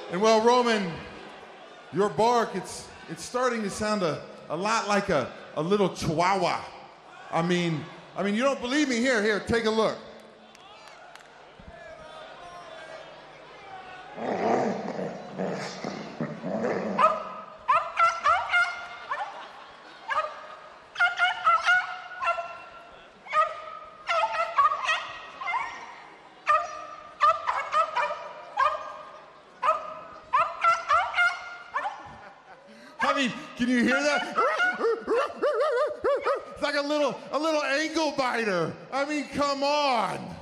And well, Roman, your bark, it's starting to sound a lot like a little chihuahua. I mean, you don't believe me? Here, take a look. I mean, can you hear that? It's like a little ankle biter. I mean, come on.